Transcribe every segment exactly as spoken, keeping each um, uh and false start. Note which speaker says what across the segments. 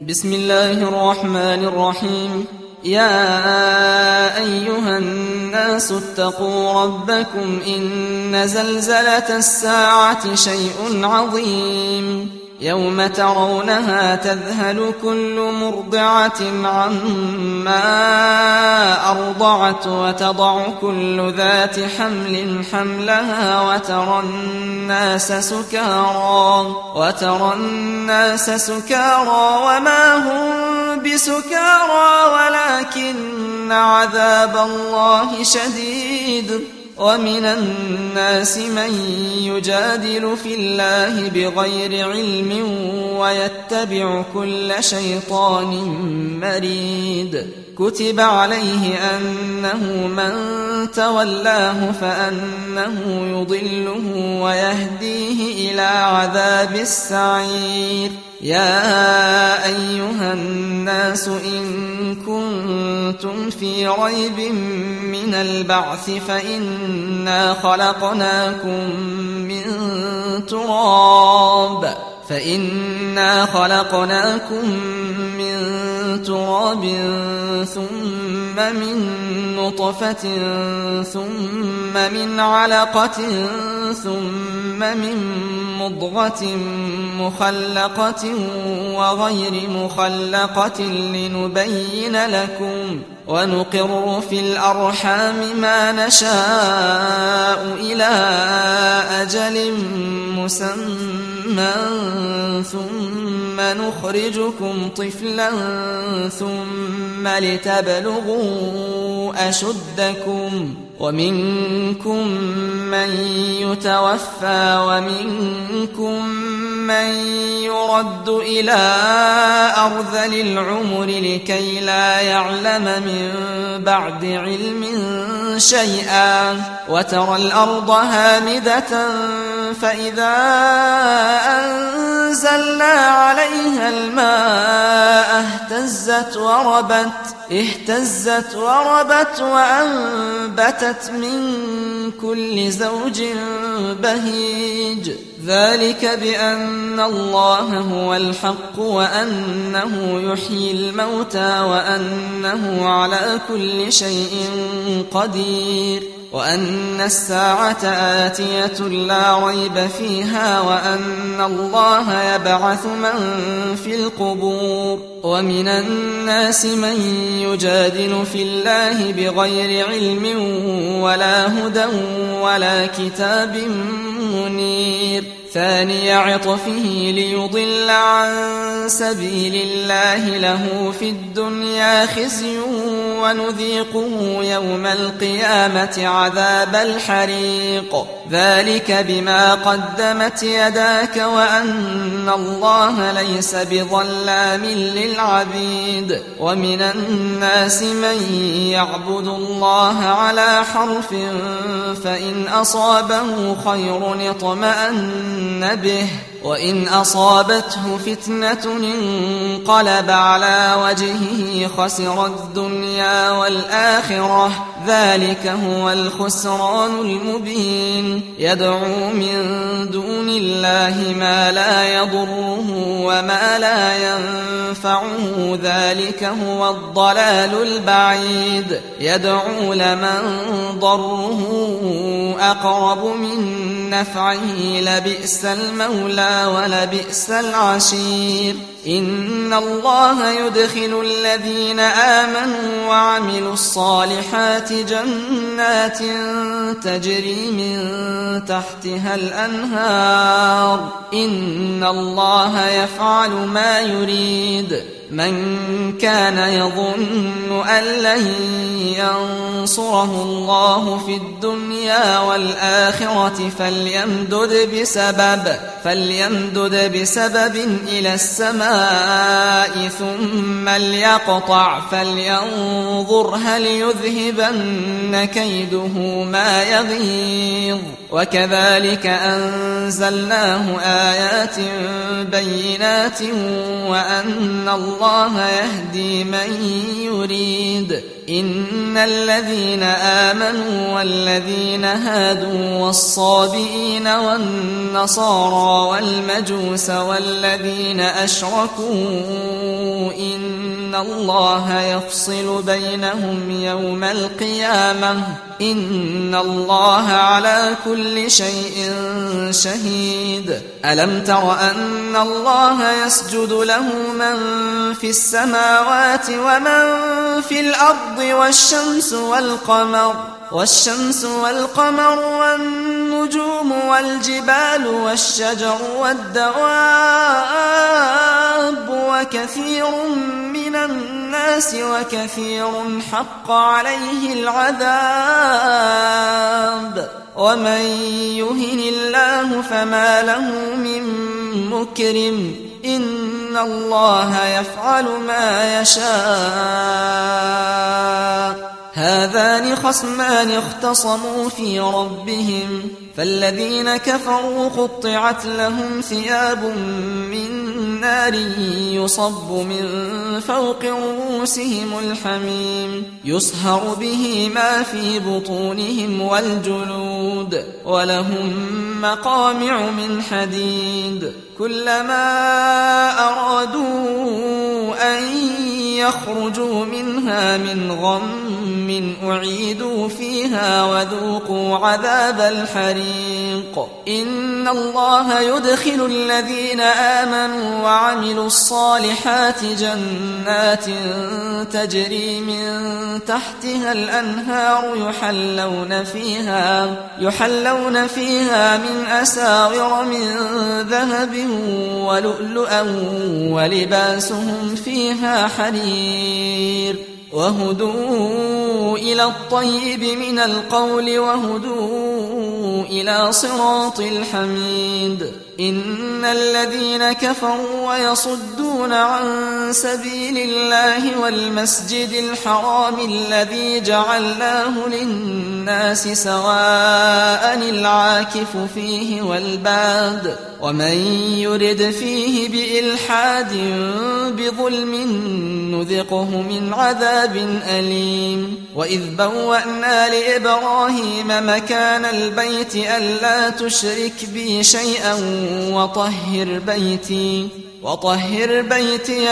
Speaker 1: بسم الله الرحمن الرحيم. يا أيها الناس اتقوا ربكم إن زلزلة الساعة شيء عظيم يوم ترونها تذهل كل مرضعة عما أرضعت وتضع كل ذات حمل حملها وترى الناس سكارى وترى الناس سكارى وما هم بسكارى ولكن عذاب الله شديد. ومن الناس من يجادل في الله بغير علم ويتبع كل شيطان مريد. كتب عليه أنه من تولاه فأنه يضله ويهديه إلى عذاب السعير. يا أيها الناس إن كنتم في ريب من البعث فإنا خلقناكم من تراب فإنا خلقناكم من تراب ثم من نطفة ثم من علقة ثم من مضغة مخلقة وغير مخلقة لنبين لكم ونقر في الأرحام ما نشاء إلى أجل مسمى ثم نخرجكم طفلا ثم لتبلغوا أشدكم ومنكم من يتوفى ومنكم من يرد إلى أرذل العمر لكي لا يعلم من بعد علم شيئا. وترى الأرض هامدة فإذا أنزلنا عليها الماء اهتزت وربت اهتزت وربت وأنبتت من كل زوج بهيج. ذلك بأن الله هو الحق وأنه يحيي الموتى وأنه على كل شيء قدير وأن الساعة آتية لا ريب فيها وأن الله يبعث من في القبور. ومن الناس من يجادل في الله بغير علم ولا هدى ولا كتاب منير. ثاني عطفه ليضل عن سبيل الله له في الدنيا خزي ونذيقه يوم القيامة عذاب الحريق. ذلك بما قدمت يداك وأن الله ليس بظلام للعبيد. ومن الناس من يعبد الله على حرف فإن أصابه خير اطمأن به وإن أصابته فتنة انقلب على وجهه خسر الدنيا والآخرة. ذلك هو الخسران المبين. يدعو من دون الله ما لا يضره وما لا ينفعه. ذلك هو الضلال البعيد. يدعو لمن ضره أقرب من نفعه لبئس المولى ولبئس العشير. إن الله يدخل الذين آمنوا وعملوا الصالحات جنات تجري من تحتها الأنهار. إن الله يفعل ما يريد. من كان يظن أن لن ينصره الله في الدنيا والآخرة فليمدد بسبب فليمدد بسبب إلى السماء ثم ليقطع فلينظر هل يذهبن كيده ما يغيظ. وكذلك أنزلناه آيات بينات وأن الله يهدي من يريد. إن الذين آمنوا والذين هادوا والصابئين والنصارى والمجوس والذين أشركوا الله يفصل بينهم يوم القيامة إن الله على كل شيء شهيد ألم تر أن الله يسجد له من في السماوات ومن في الأرض والشمس والقمر والشمس والقمر والنجوم والجبال والشجر والدواب وكثير من الناس وكثير حق عليه العذاب ومن يهن الله فما له من مكرم إن الله يفعل ما يشاء هذان خصمان اختصموا في ربهم فالذين كفروا قطعت لهم ثياب من نار يصب من فوق رؤوسهم الحميم يصهر به ما في بطونهم والجلود ولهم مقامع من حديد كلما أرادوا أن يخرجوا منها من غم أعيدوا فيها وذوقوا عذاب الحريق إن الله يدخل الذين آمنوا وعملوا الصالحات جنات تجري من تحتها الأنهار يحلون فيها يحلون فيها من أساور من ذهب ولؤلؤا ولباسهم فيها حرير وهدوا إلى الطيب من القول وهدوا إلى صراط الحميد إن الذين كفروا ويصدون عن سبيل الله والمسجد الحرام الذي جعلناه للناس سواء العاكف فيه والباد ومن يرد فيه بإلحاد بظلم نذقه من عذاب أليم وإذ بوأنا لإبراهيم مكان البيت ألا تشرك بي شيئا وطهر بيتي وطهر بيتي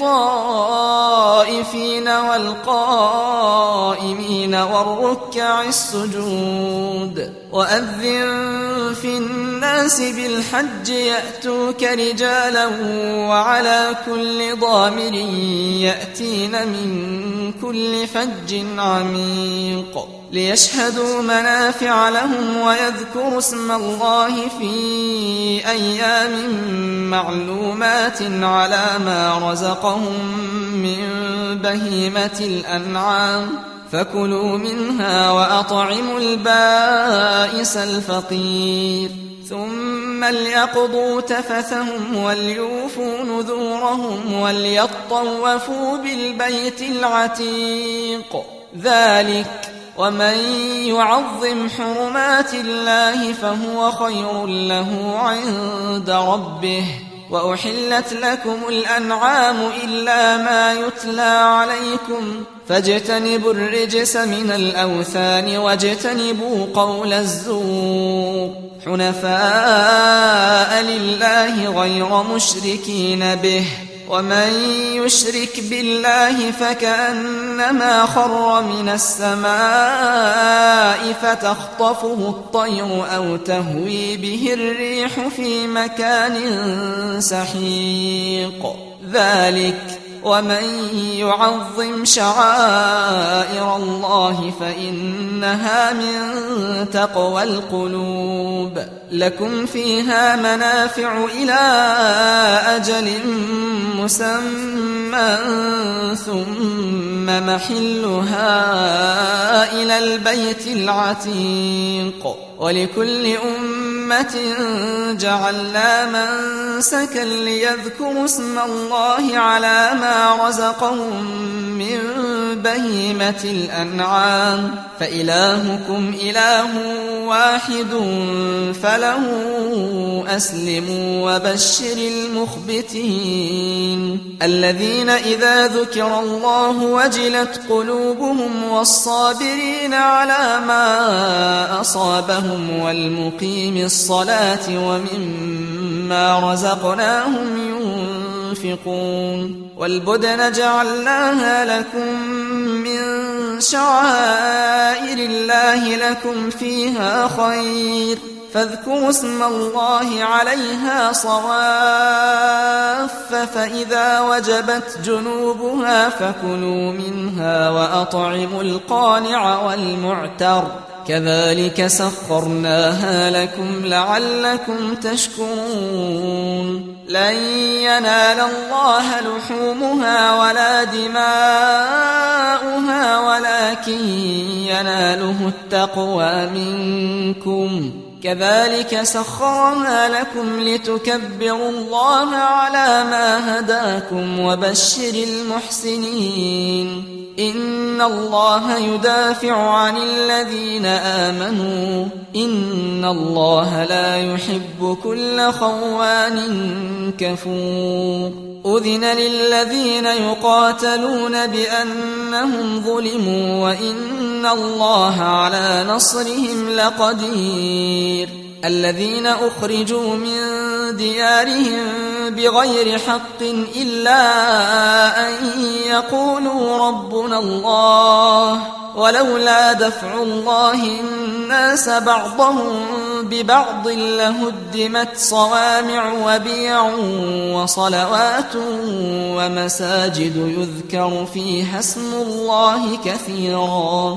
Speaker 1: للطائفين والقائمين والركع السجود وأذن في الناس بالحج يأتوك رجالا وعلى كل ضامر يأتين من كل فج عميق ليشهدوا منافع لهم ويذكروا اسم الله في أيام معلومات على ما رزقهم من بهيمة الأنعام فكلوا منها وأطعموا البائس الفقير ثم ليقضوا تفثهم وليوفوا نذورهم وليطوفوا بالبيت العتيق ذلك ومن يعظم حرمات الله فهو خير له عند ربه وأحلت لكم الأنعام إلا ما يتلى عليكم فاجتنبوا الرجس من الأوثان واجتنبوا قول الزور حنفاء لله غير مشركين به ومن يشرك بالله فكأنما خر من السماء فتخطفه الطير أو تهوي به الريح في مكان سحيق ذلك ومن يعظم شعائر الله فإنها من تقوى القلوب لكم فيها منافع إلى أجل مسمى ثم محلها إلى البيت العتيق ولكل أمة جعلنا منسكا ليذكروا اسم الله على ما رزقهم من بهيمة الأنعام فإلهكم إله واحد فله أسلموا وبشر المخبتين الذين إذا ذكر الله وجلت قلوبهم والصابرين على ما أصابهم والمقيم الصلاة ومما رزقناهم ينفقون تنفقون والبدن جعلناها لكم من شعائر الله لكم فيها خير فاذكروا اسم الله عليها صواف فإذا وجبت جنوبها فكلوا منها وأطعموا القانع والمعتر كذلك سخرناها لكم لعلكم تشكرون لن ينال الله لحومها ولا دماؤها ولكن يناله التقوى منكم كذلك سخرها لكم لتكبروا الله على ما هداكم وبشر المحسنين إن الله يدافع عن الذين آمنوا إن الله لا يحب كل خوان كفور أذن للذين يقاتلون بأنهم ظلموا وإن الله على نصرهم لقدير الذين أخرجوا من ديارهم بغير حق إلا أن يقولوا ربنا الله ولولا دفع الله الناس بعضهم ببعض لهدمت صوامع وبيع وصلوات ومساجد يذكر فيها اسم الله كثيرا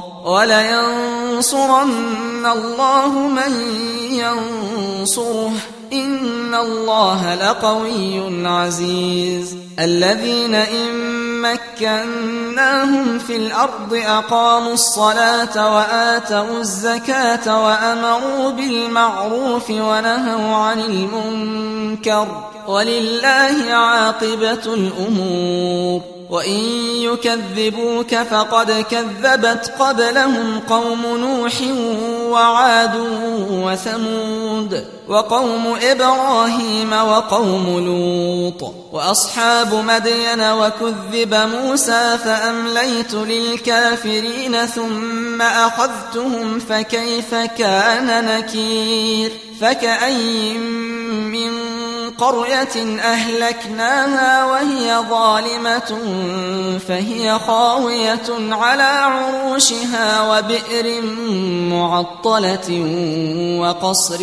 Speaker 1: ولينصرن الله من ينصره إن الله لقوي عزيز الذين إن مكناهم في الأرض أقاموا الصلاة وآتوا الزكاة وأمروا بالمعروف ونهوا عن المنكر ولله عاقبة الأمور وإن يكذبوك فقد كذبت قبلهم قوم نوح وعاد وثمود وقوم إبراهيم وقوم لوط وأصحاب مدين وكذب موسى فأمليت للكافرين ثم أخذتهم فكيف كان نكير فكأي من قرية أهلكناها وهي ظالمة فهي خاوية على عروشها وبئر معطلة وقصر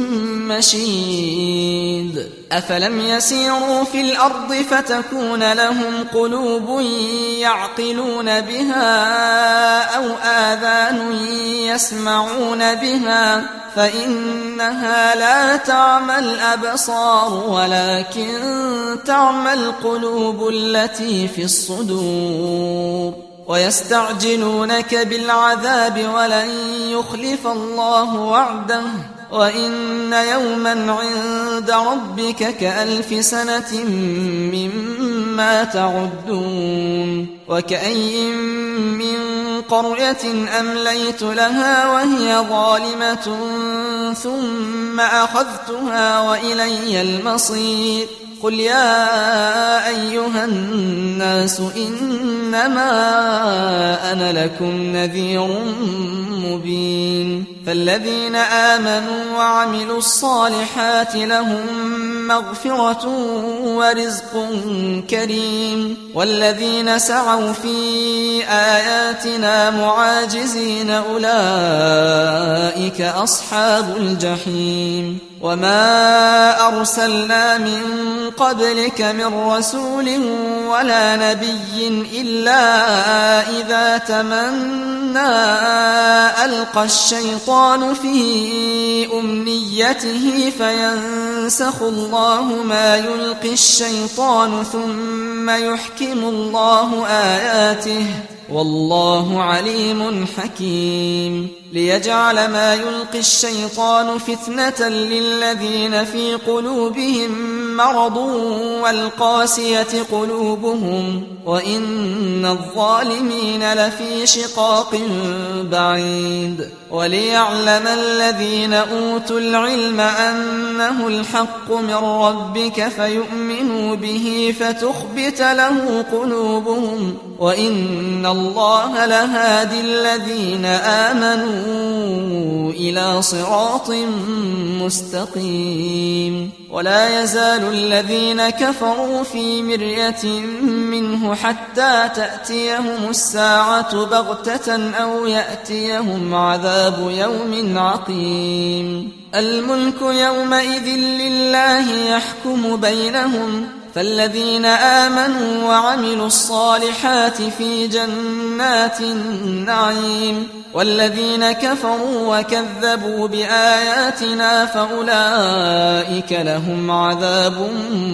Speaker 1: مشيد أفلم يسيروا في الأرض فتكون لهم قلوب يعقلون بها أو آذان يسمعون بها فإنها لا تعمى الأبصار ولكن تعمى القلوب التي في الصدور ويستعجلونك بالعذاب ولن يخلف الله وعده وإن يوما عند ربك كألف سنة مما تعدون وكأي من قرية أمليت لها وهي ظالمة ثم أخذتها وإلي المصير قل يا أيها الناس إنما أنا لكم نذير مبين فالذين آمنوا وعملوا الصالحات لهم مغفرة ورزق كريم والذين سعوا في آياتنا معاجزين أولئك أصحاب الجحيم وما أرسلنا من قبلك من رسول ولا نبي إلا إذا تمنى ألقى الشيطان في أمنيته فينسخ الله ما يلقي الشيطان ثم يحكم الله آياته والله عليم حكيم ليجعل ما يلقي الشيطان فتنة للذين في قلوبهم مرض والقاسية قلوبهم وإن الظالمين لفي شقاق بعيد وليعلم الذين أوتوا العلم أنه الحق من ربك فيؤمنوا به فتخبت له قلوبهم وإن الله لهادي الذين آمنوا إلى صراط مستقيم ولا يزال الذين كفروا في مرية منه حتى تأتيهم الساعة بغتة أو يأتيهم عذاب يوم عقيم الملك يومئذ لله يحكم بينهم فالذين آمنوا وعملوا الصالحات في جنات النعيم والذين كفروا وكذبوا بآياتنا فأولئك لهم عذاب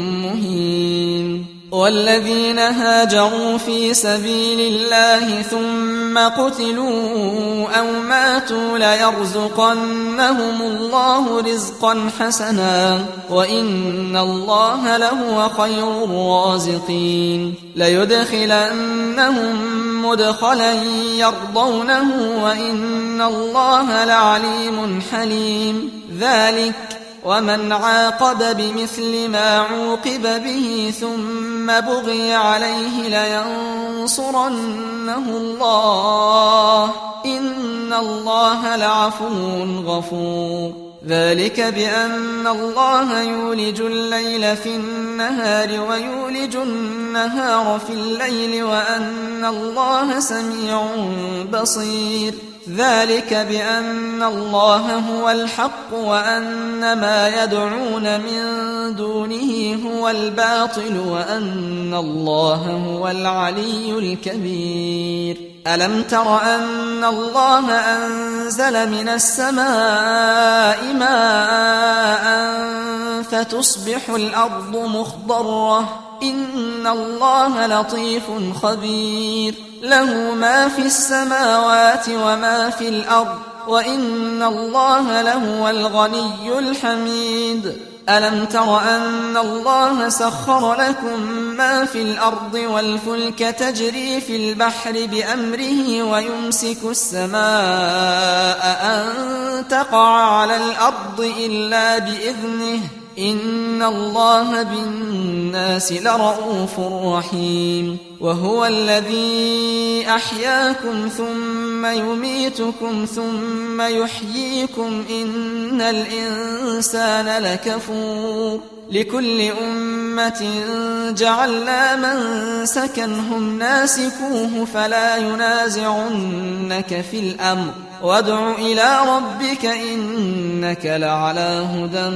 Speaker 1: مهين والذين هاجروا في سبيل الله ثم قتلوا أو ماتوا ليرزقنهم الله رزقا حسنا وإن الله لهو خير الرازقين ليدخلنهم مدخلا يرضونه وإن الله لعليم حليم ذلك ومن عاقب بمثل ما عوقب به ثم بغي عليه لينصرنه الله إن الله لعفو غفور ذلك بأن الله يولج الليل في النهار ويولج النهار في الليل وأن الله سميع بصير ذلك بأن الله هو الحق وأن ما يدعون من دونه هو الباطل وأن الله هو العلي الكبير ألم تر أن الله أنزل من السماء ماء فتصبح الأرض مخضرة إن الله لطيف خبير له ما في السماوات وما في الأرض وإن الله لهو الغني الحميد ألم تر أن الله سخر لكم ما في الأرض والفلك تجري في البحر بأمره ويمسك السماء أن تقع على الأرض إلا بإذنه إن الله بالناس لرؤوف رحيم وهو الذي أحياكم ثم يميتكم ثم يحييكم إن الإنسان لكفور لكل أمة جعلنا منسكا هم ناسكوه فلا ينازعنك في الأمر وادع إلى ربك إنك لعلى هدى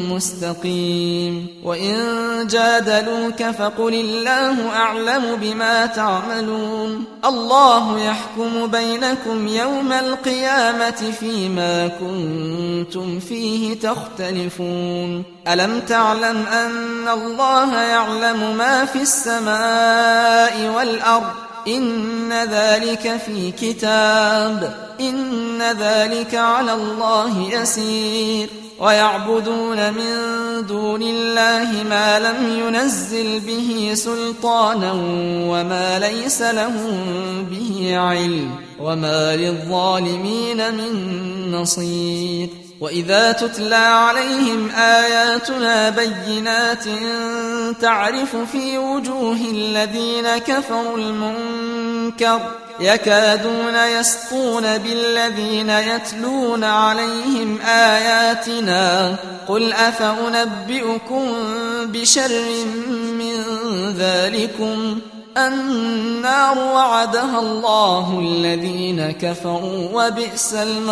Speaker 1: مستقيم وإن جادلوك فقل الله أعلم بما تعملون الله يحكم بينكم يوم القيامة فيما كنتم فيه تختلفون ألم تعلم أن الله يعلم ما في السماء والأرض إن ذلك في كتاب إن ذلك على الله يسير ويعبدون من دون الله ما لم ينزل به سلطانا وما ليس لهم به علم وما للظالمين من نصير وإذا تتلى عليهم آياتنا بينات تعرف في وجوه الذين كفروا المنكر يكادون يسطون بالذين يتلون عليهم آياتنا قل أفأنبئكم بشر من ذلكم النار وعدها الله الذين كفروا وبئس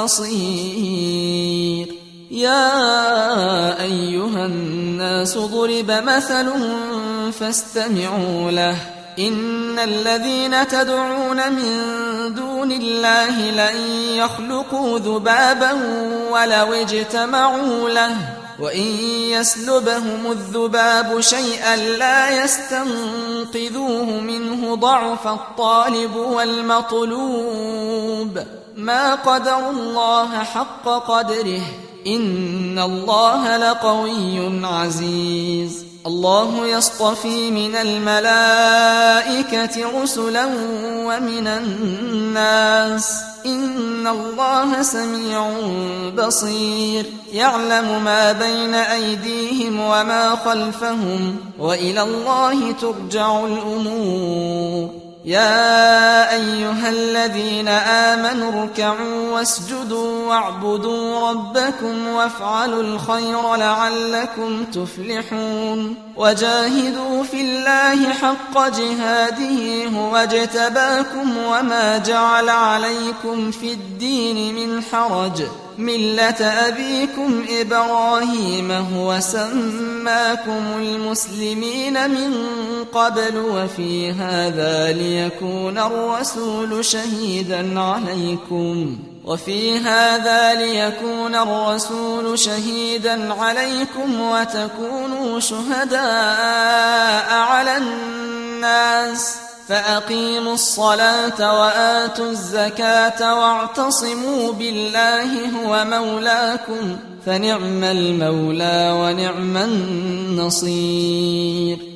Speaker 1: المصير يا أيها الناس ضرب مثل فاستمعوا له إن الذين تدعون من دون الله لن يخلقوا ذبابا ولو اجتمعوا له وإن يسلبهم الذباب شيئا لا يستنقذوه منه ضعف الطالب والمطلوب ما قدروا الله حق قدره إن الله لقوي عزيز الله يصطفي من الملائكة رسلا ومن الناس إن الله سميع بصير يعلم ما بين أيديهم وما خلفهم وإلى الله ترجع الأمور يا أيها الذين الذين آمنوا اركعوا واسجدوا واعبدوا ربكم وافعلوا الخير لعلكم تفلحون وجاهدوا في الله حق جهاده هو اجتباكم وما جعل عليكم في الدين من حرج ملة أبيكم إبراهيم هو سماكم المسلمين من قبل وفي هذا ليكون الرسول شهيدا عليكم وفي هذا ليكون الرسول شهيدا عليكم وتكونوا شهداء على الناس فأقيموا الصلاة وآتوا الزكاة واعتصموا بالله هو مولاكم فنعم المولى ونعم النصير